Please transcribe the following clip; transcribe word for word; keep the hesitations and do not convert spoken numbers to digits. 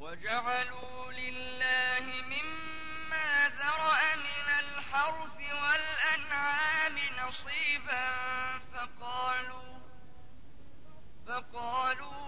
وجعلوا لله مما ذرأ من الحرث والأنعام نصيبا فقالوا فقالوا